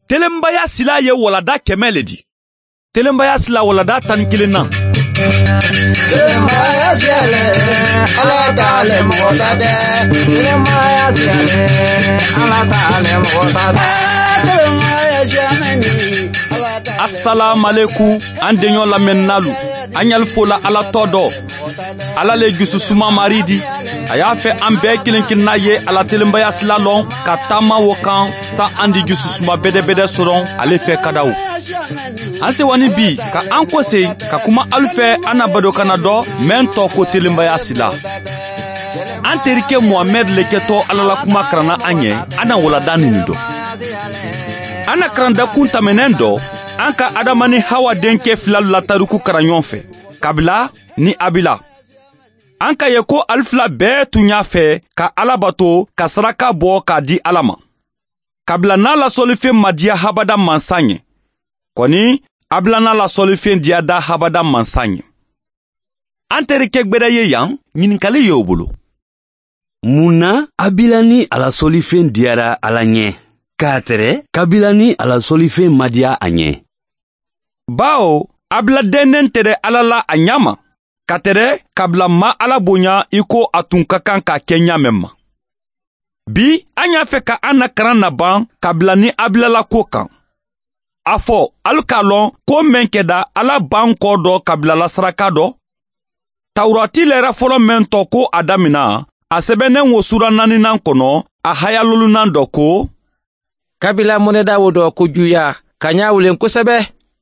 Telembaya sila ye walada kemele di. Telembaya sila walada tankilina. Telembaya sila ala tale motade. Telembaya sila ala tale motade. Telembaya jameni ala tale. Assalamu alaikum andenyo la mennalu. Anyal fola ala todo. Ala le gisusuma maridi. Ayafe ambe kilinkin na ye ala telembaya sila long katama wokan sa andi gisusuma bede soron ale fe kadaw. Anse wani bi ka anko se ka kuma alfe anabado kanado mento ko telembaya sila. Anterike Muhammad leketo alala kuma krana anye ana wala danindo. Ana kranda kunta menendo anka adamani hawa denke filal la taruku karanyonfe. Kabila ni abila. Anka yeko alfla be tunya fe ka alabato ka saraka bo ka di alama. Kabila na la solife madia habada mansanye. Koni abila na la solife diada habada mansanye. Anterike gbeda ye yang nyininkali ye obolo. Muna abilani ala solife diara ala nye. Katere kabilani ala solife madia anye. Bao abila denen tere alala anyama. Katere kabla ma alabonya iko atunkakan ka Kenya memma. Bi anya fe ka anakran na ban kabla ni abila la kokan. Afo alkalon ko menkeda ala ban kodo kabla la sarakado. Taurati lera folo mento ko adamina asebenen wosura nani nan kono a hayalulu nan doko. Kabila moneda wodo kujuya kanya ulen kusebe.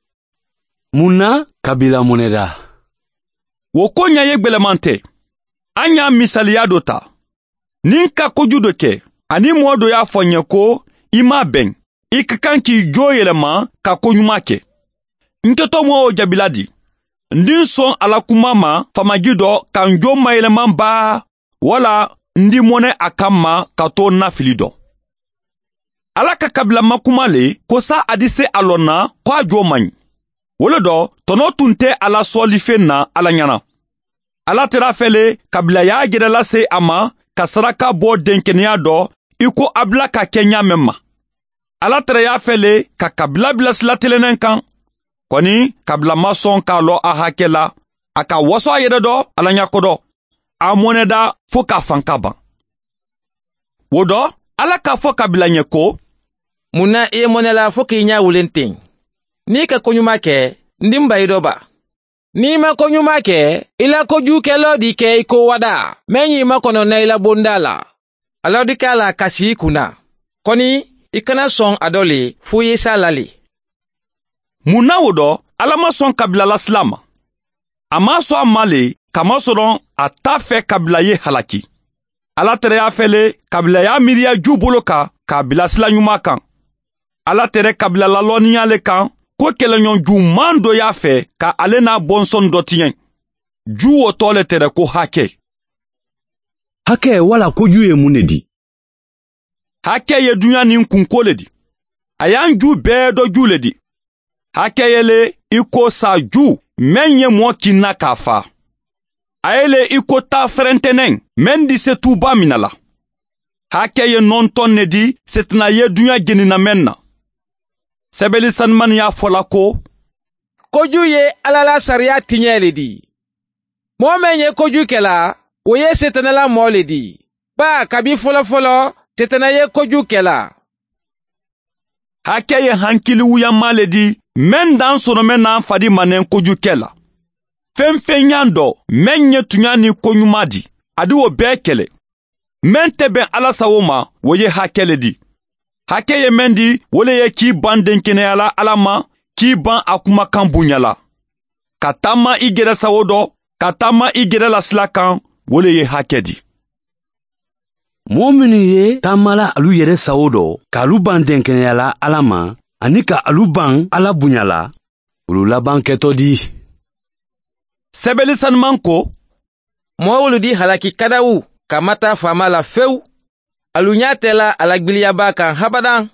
Muna kabila moneda. Wokonya ye gbelemante. Anya misaliya dota. Ninka kojudo ke. Ani mwodo ya fonye ko ima ben. Ikakan ki jo yelema ka konyuma ke. Nketo mwa o jabiladi. Ndin son ala kumama famagido kan jo ma yeleman ba. Wala ndi mwone akama kato na filido. Ala ka kabila makumale kosa adise alona kwa jo manyi. Wolodo tono tunte ala solife na ala nyana. Ala terafele kabila ya gedala se ama kasaraka bo denkenia do iko abla ka Kenya memma. Ala terafele ka kabila bilasila telenenkan. Koni kabila mason ka lo ahakela aka waso ayede do ala nyakodo. A moneda foka fankaban. Wodo ala ka foka kabila nyeko. Muna e monela foka inya wulenting. Ni ka konyuma ke ndimba idoba. Ni ma konyuma ke ila koju ke lodi ke iko wada. Menyi ma kono na ila bondala. Alodi kala kasi kuna. Koni ikana son adole fuye salali. Muna wodo alama son kabila la slama. Ama so amale kama soron atafe kabila ye halaki. Ala tere ya fele kabila ya miria juboloka kabila sila nyuma kan. Ala tere kabila la loniale kan. Ko kelenyon ju mando ya fe ka ale na bonson dotien. Ju otole tere ko hake. Hake wala koju ye munedi. Hake ye dunya ni nkunkole di. Ayan ju bedo ju le di. Hake yele iko sa ju menye mwokina kafa. Aele iko ta frentenen mendi se tuba minala. Hake ye non tonne di setna ye dunya genina menna. Sebeli sanman ya folako. Koju ye alala saria tinyele di. Menye koju kela, woye setenela mole di. Ba kabi folo, setena ye koju kela. Hake ye hankili uya male di, men dan sonomen na fadi manen koju kela. Femfenyando, menye tunyani konyumadi, adi wo bekele. Men tebe ala sawoma, woye hakele di. Hake ye mendi wole ye ki ban denkene alama ki ban akuma kambunyala. Katama igere sawodo, katama igere la slakan wole ye hake di. Mwomini ye tamala alu yere sawodo ka alu ban denkene alama anika alu ban ala bunyala ulu laban keto di. Sebeli sanmanko. Mwolu di halaki kadawu kamata famala feu. Alunyatela alagbiliaba kan habadan.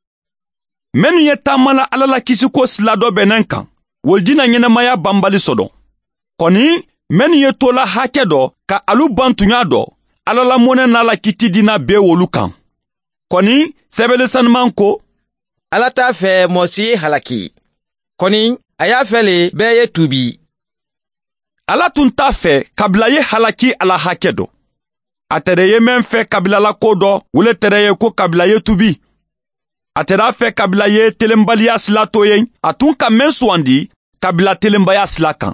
Menu ye tamala alala kisiko slado benenkan. Woljina nyene maya bambali sodo. Koni, menu ye tola hakedo ka alu bantunyado alala mone nala kiti dina be wolukan. Koni, sebele sanmanko. Ala t'a fɛ mɔgɔ si ye halaki. Kɔni, a y'a fɛ le bɛɛ ye tuubi. Ala tun t'a fɛ kabila ye halaki ala hakɛ dɔ. A tɛrɛ ye mɛn fɛ kabila la ko dɔ, wule tɛrɛ ye ko kabila ye tubi. A tɛrɛ fɛ kabila ye telenbaliya sila to ye, a tun ka mɛn suwandi kabila telenbaya sila kan.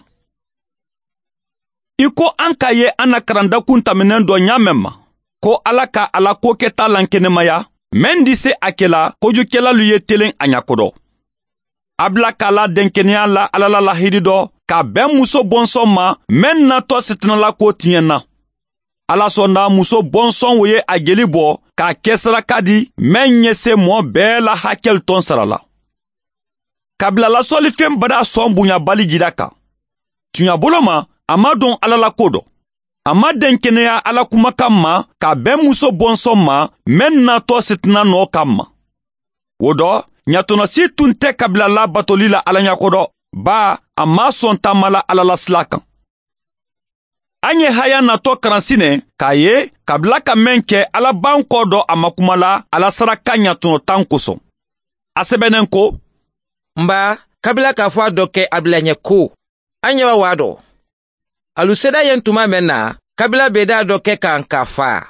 I ko an ka ye an na karandakun tɛmɛnen dɔ ɲamɛn ma, ko Ala ka ala ko kɛta lankɛnɛmaya, mɛn di se a kɛla kojukɛlalu ye telen a ɲakodɔ. A bila k'a la denkɛnɛya la Ala la lahidi dɔ, k'a bɛn muso bɔnsɔn ma, mɛn natɔ sitinala ko tiɲɛna. Ala sɔnna muso bɔnsɔn wo ye a jeli bɔ, k'a kɛ saraka di, mɛn ɲɛ se mɔɔ bɛɛ la hakɛl tɔn sarala. Kabila lasɔlifɛn bada sɔn bonyabali jira kan. Tiɲɛ bolo ma, a ma dɔn Ala la ko dɔ. A ma denkɛnɛya Ala kumakan ma, k'a bɛn muso bɔnsɔn ma, mɛn natɔ sitina nɔ kan ma. O dɔ, ɲatɔnɔsi tun tɛ kabila la batoli la Ala ɲakodɔ, ba a ma sɔn taamala Ala la sila kan. An ye haya natɔ karansinɛ k'a ye kabila ka mɛn kɛ Ala b'an kɔ dɔ a ma kuma la Ala saraka ɲatɔnɔtan kosɔn. A sɛbɛnnen ko, Nba, kabila k'a fɔ a dɔ kɛ a bila ɲɛ ko, an ɲɛ b'a waa dɔ. Alu seda yen tuma mɛn na, kabila bɛ da dɔ kɛ kan k'a fa.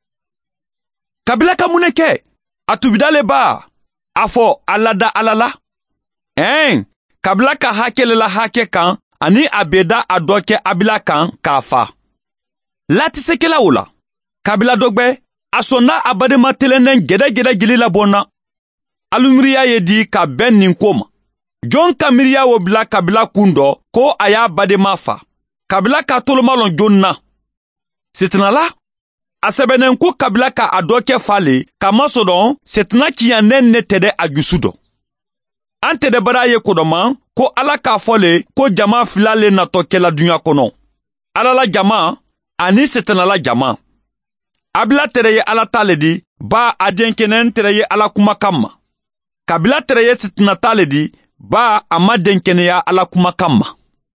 Kabila ka mun kɛ? A tubidale ba? A fɔ a lada Ala la? Kabila ka hakɛ la hakɛ kan, ani a bɛ da a dɔ kɛ abila kan k'a fa. Latisekɛla o la, kabila dɔ gbɛ, a sɔnna a badema telenden gɛdɛgɛdɛ jeli labɔnna. Alu miiriya ye di ka bɛn nin ko ma. Jɔn ka miiriya o bila kabila kun dɔ ko a y'a badema fa. Kabila ka tolomalɔn jonna. Sitinala, a sɛbɛnnen ko kabila ka a dɔ kɛ fa le, ka masɔdɔn sitina kiyanen ne tɛdɛ a jusu dɔ. An tɛdɛ bara ye kodɔma ko Ala k'a fɔ le ko jama fila le natɔ kɛla dunya kɔnɔ. Ala la jama ani sitinala jama. Abila tɛrɛ ye Ala ta le di, ba a denkɛnɛ tɛrɛ ye Ala kumakan ma. Kabila tɛrɛ ye sitina ta le di, ba a ma denkɛnɛya Ala kumakan ma.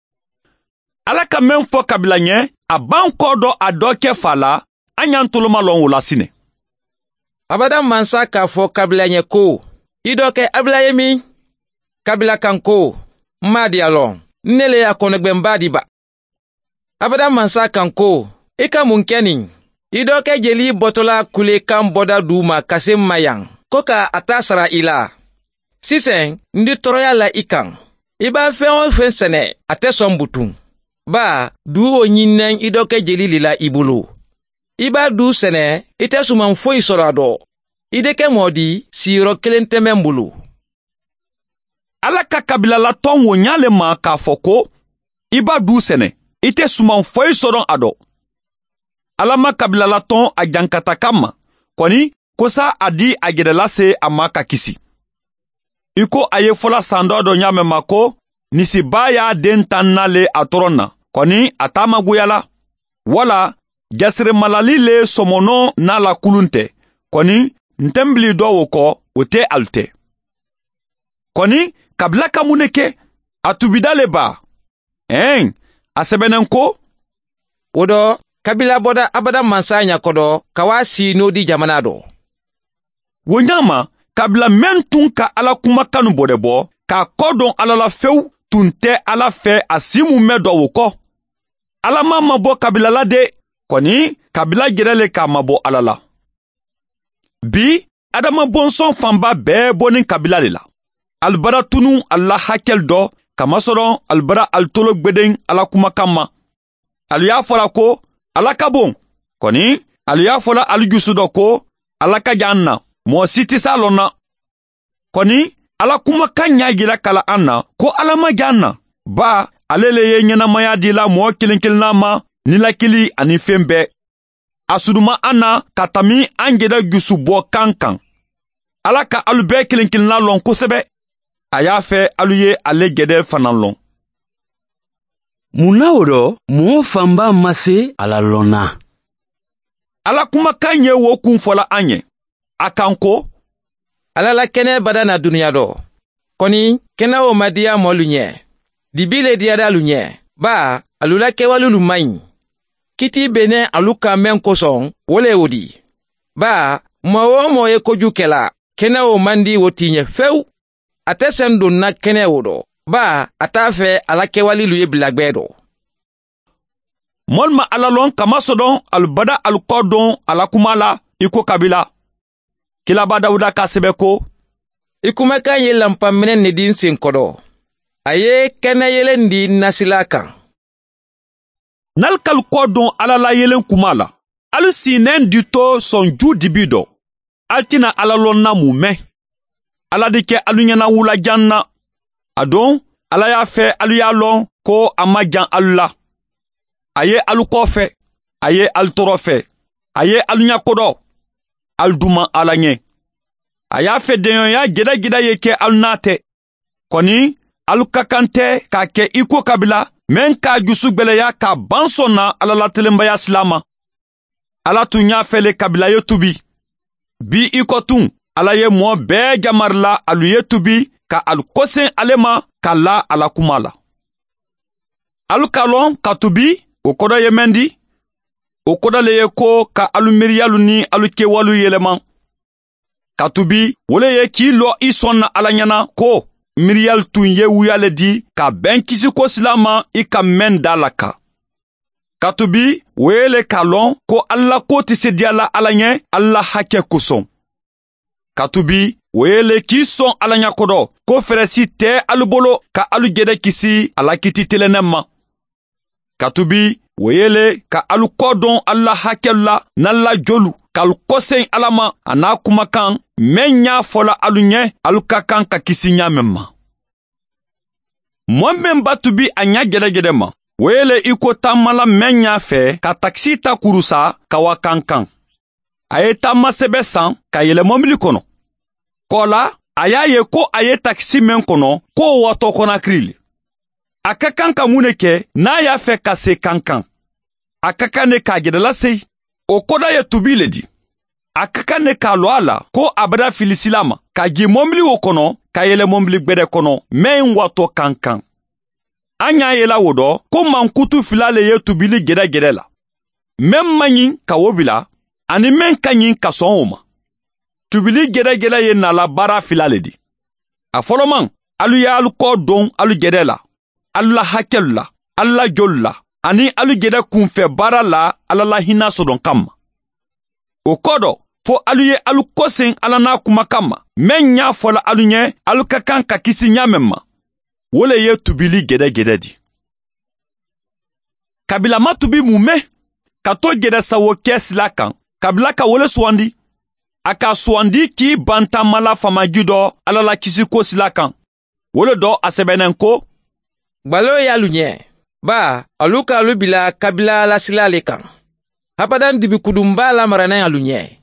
Ala ka mɛn fɔ kabila ɲɛ, a b'an kɔ dɔ a dɔ kɛ fa la, an y'an toloma lɔn o la sinɛ. Abada mansa k'a fɔ kabila ɲɛ ko, i dɔ kɛ abila ye min? Kabila kan ko, m'a di a lɔn, ne le y'a kɔnɔgbɛnba di ba. Abada mansa kan ko, i ka mun kɛ nin? I dɔ kɛ jeli bɔtɔla kule kan bɔda du ma ka se ma yan, ko ka a ta sara i la. Sisan, n di tɔɔrɔya la i kan. I b'a fɛn o fɛn sɛnɛ, a tɛ sɔn butun. Ba, du o ɲinɛn i dɔ kɛ jeli lila i bolo. I b'a du sɛnɛ, i tɛ suman foyi sɔrɔ a dɔ. I de kɛ mɔdi, siyɔrɔ kelen tɛ mɛn bolo. Ala ka kabila la tɔn wo ɲale ma k'a fɔ ko, i b'a du sɛnɛ, i tɛ suman foyi sɔrɔ a dɔ. Ala ma kabila la tɔn a jankata kan ma, kɔni, kosa a di a gɛrɛla se a ma ka kisi. I ko a ye fɔla san dɔ dɔ ɲamɛ ma ko, nisiba y'a den tan nale a tɔrɔn na, kɔni a t'a magoyala. Wala, jasire malali le sɔmɔnɔ n'a la kulun tɛ, kɔni ntɛnbili dɔ o kɔ, o tɛ alu tɛ. Kɔni, kabila ka mun kɛ? A tubida le ba? A sɛbɛnnen ko, o dɔ, kabila bɔda abada mansa ɲakɔdɔ ka waa si n'o di jamana dɔ. Wo ɲama, kabila mɛn tun ka Ala kumakanu bɔdɛ bɔ, k'a kɔ dɔn Ala la fewu, tun tɛ Ala fɛ a si mun mɛn dɔ o kɔ. Ala ma mabɔ kabila la de, kɔni kabila gɛrɛ le k'a mabɔ Ala la. Bi, adama bɔnsɔn fanba bɛɛ bɔnin kabila le la. Alibara tunu Ala hakɛl dɔ, kamasɔrɔ alibara alitolo gbeden Ala kumakan ma. Alu y'a fɔla ko, Ala ka bon, kɔni alu y'a fɔla alu jusu dɔ ko, Ala ka jan na, mɔgɔ si tɛ s'a lɔn na. Kɔni, Ala kumakan y'a jira kala an na ko Ala ma jan na. Ba, ale le ye ɲɛnamaya di la mɔgɔ kelen kelenna ma, nilakili ani fɛn bɛɛ. A suruma an na ka tami an jɛda jusu bɔ kan kan. Ala ka alu bɛɛ kelen kelenna lɔn kosɛbɛ. A y'a fɛ alu ye ale gɛdɛ fana lɔn. Mun na o rɔ, mɔgɔ fanba ma se Ala lɔn na. Ala kumakan ye wo kun fɔla an ye. A kan ko, Ala la kɛnɛ bada na duniya dɔ. Kɔni, kɛnɛ o ma diya mɔlu ɲɛ. Dibi le diyada alu ɲɛ. Ba, alu la kɛwalulu maɲi. Kiti bene alu ka mɛn kosɔn, wole o di. Ba, mɔgɔ o mɔgɔ ye koju kɛla, kɛnɛ o mandi wo tiɲɛ fewu. A tɛ sɛn donna kɛnɛ o dɔ. Ba, a t'a fɛ ala kɛwalilu ye bilagwɛ dɔ. Mol ma ala lɔn kama sɔdɔn alubada alukɔ dɔn ala kuma la iko kabila. Kilaba Dawuda ka sɛbɛ ko. I kumakan ye lampa minɛ ne di n sen kɔdɔ. A ye kɛnɛ yelen di nasila kan. Nal kal kɔ dɔn ala la yelen kuma la. Alu sinɛn di to sɔn ju dibi dɔ. Al tina ala lɔn na mun mɛn. Ala de kɛ alu ɲɛna wula jan na. A don ala y'a fɛ alu y'a lɔn ko a ma jan alu la. A ye alu kɔfɛ. A ye alu tɔrɔ fɛ. A ye alu ɲa kodɔ. Alu duma ala ɲɛ. A y'a fɛ deɲɔnya gɛdɛgɛdɛ ye kɛ alu n'a tɛ. Kɔni alu ka kan tɛ k'a kɛ iko kabila men k'a jusu gwɛlɛya k'a ban sɔn na ala la telenbaya silama. Ala tun y'a fɛle kabila ye tubi. Bi iko tun ala ye mɔɔ bɛɛ jamarila alu ye tubi ka alu kosen ale ma ka la ala kuma la. Alu ka lɔn ka tubi o kɔdɔ ye mɛn di. O kɔdɔ le ye ko ka alu miiriyalu ni alu kɛwalu yɛlɛma. Ka tubi wole ye k'i lɔ i sɔn na ala ɲɛna ko miiriyal tun ye wuya le di ka bɛn kisi ko silama i ka mɛn da la kan. Ka tubi o ye le k'a lɔn ko ala ko tɛ se diya la ala ɲɛ ala hakɛ kosɔn. Ka tubi o ye le k'i sɔn ala ɲa kodɔ ko fɛrɛsi tɛ alu bolo ka alu jɛdɛ kisi ala kiti telennɛ ma. Ka tubi o ye le ka alu kɔ dɔn ala hakɛlu la n'ala jolu k'alu kɔsen ala ma a n'a kumakan mɛn y'a fɔla alu ɲɛ alu ka kan ka kisi ɲaamɛn ma. Mɔɔ min ba tubi a ɲa gɛdɛgɛdɛ ma o ye le iko taamala mɛn y'a fɛ ka takisi ta kurusa ka wa kankan. A ye taama sɛbɛ san ka yɛlɛ mɔbili kɔnɔ. Kɔ la a y'a ye ko a ye takisi mɛn kɔnɔ k'o watɔ kɔnakiri le. A ka kan ka mun de kɛ n'a y'a fɛ ka se kankan. A ka kan de k'a gɛdɛla se. O kɔda ye tubi le di. A ka kan de k'a lɔ a la ko a bɛda filisila ma ka ji mɔbili o kɔnɔ ka yɛlɛ mɔbili gbɛdɛ kɔnɔ mɛn watɔ kankan. An y'a yela o dɔ ko mankutu fila le ye tubili gɛdɛgɛdɛ la. Mɛn man ɲi ka o bila ani mɛn ka ɲi ka sɔn o ma. Tubili gɛdɛgɛdɛ ye nala baara fila le di. A fɔlɔman alu ye alu kɔ dɔn alu gɛdɛ la. Alu la hakɛlu la, alu la jolu la, ani alu jɛdɛ kunfɛ baara la ala la hinɛ sɔdɔn kama. O kɔ dɔ, fo alu ye alu kɔsen ala n'a kumakan ma, mɛn y'a fɔla alu ɲɛ alu ka kan ka kisi ɲaamɛn ma. O le ye tubili gɛdɛgɛdɛ di. Kabila ma tubi mun mɛn, ka to gɛdɛ sawo kɛ sila kan, kabila ka wole suwandi. A ka suwandi k'i bantamala famaji dɔ ala la kisi ko sila kan. Wole dɔ a sɛbɛnnen ko. Gbalo y'alu ɲɛ. Ba, alu ka alu bila kabila lasila le kan. Hapadan dibi kudumba la marana y'alu ɲɛ.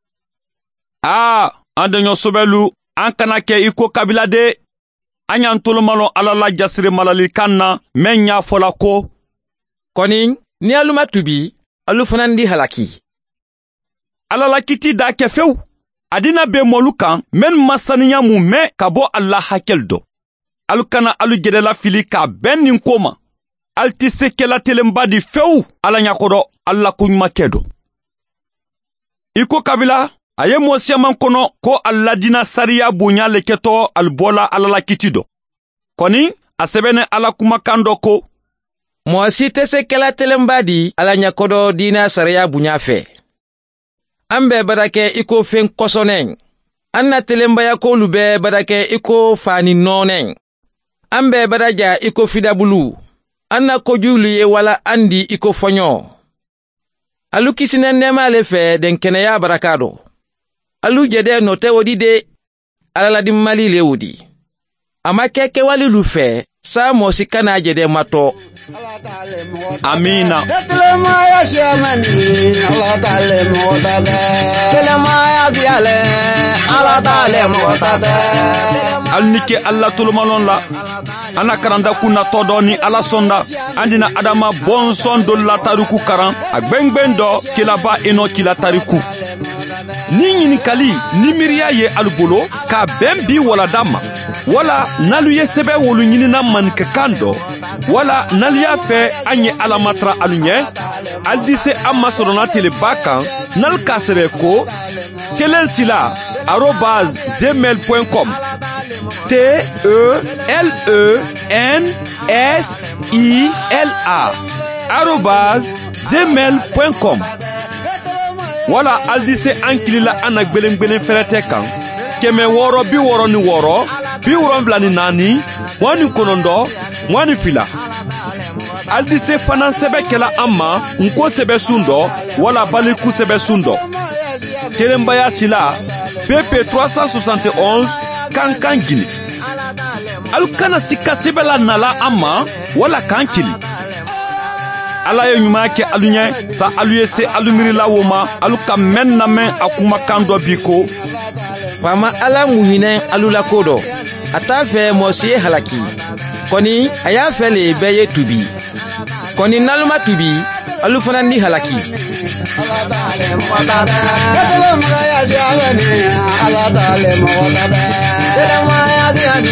An deɲɔ sobɛlu, an kana kɛ iko kabila de. An y'an tolomalɔ ala la jasiri malali kan na, mɛn y'a fɔla ko. Kɔni, ni alu ma tubi, alu fana di halaki. Ala la kiti da kɛ fewu. A dina be mɔlu kan, mɛn masaniya mun mɛn ka bɔ ala hakɛl dɔ. Alu kana alu gɛdɛla fili k'a bɛn nin ko ma. Al ti se kɛla telenba di fewu ala ɲakodɔ ala ko ɲuman kɛ dɔ. Iko kabila a ye mɔɔ siyaman kɔnɔ ko ala dina sariya bonya le kɛtɔ ali bɔla ala la kiti dɔ. Kɔni a sɛbɛnɛ ala kumakan dɔ ko. Mɔɔ si tɛ se kɛla telenba di ala ɲakodɔ dina sariya bonya fɛ. An bɛɛ bada kɛ iko fen kɔsɔnɛn. An na telenbaya k'olu bɛɛ bada kɛ iko fani nɔnɛn. An bɛɛ bada ja iko fidabulu. An na kojulu ye wala an di iko fɔɲɔ. Alu kisinen nɛma ale fɛ den kɛnɛya baraka dɔ. Alu jɛdɛ nɔtɛ wodi de alala di mali le wodi. A ma kɛ kɛwalilu fɛ sa mɔsi kana jɛdɛ matɔ. Amina. Al nike alla tolomalon la. Ana karanda kuna todo ni ala sonda. Andina adama bon son do la tariku karan. Agbengben do kilaba eno kila tariku. Ni ɲinikali ni miiriya ye alu bolo k'a bɛn bi waladama wala n'alu ye sɛbɛ wolu ɲinina maninkakan dɔ wala n'alu y'a fɛ an ye ala matara alu ɲɛ ali di se an ma sɔrɔna teleba kan n'alu k'a sɛbɛ ko kelen sila @gmail.com TELENSILA @gmail.com wala aldise ankilila ana gbelen ferete kan 666 74 14 aldise fana sebe kela amma nko sebe sundo wala baliku sebe sundo telembaya sila PP 371 kankan gini alukana sika sebe la nala amma wala kankili ala ye ɲuman kɛ alu ɲɛ sa alu ye se alu miirila wo ma alu ka mɛn na mɛn a kumakan dɔ bi ko faama ala mu hinɛ alu la ko dɔ a t'a fɛ mɔgɔ si ye halaki kɔni a y'a fɛ le bɛɛ ye tubi kɔni n'alu ma tubi alu fana ni halaki Ala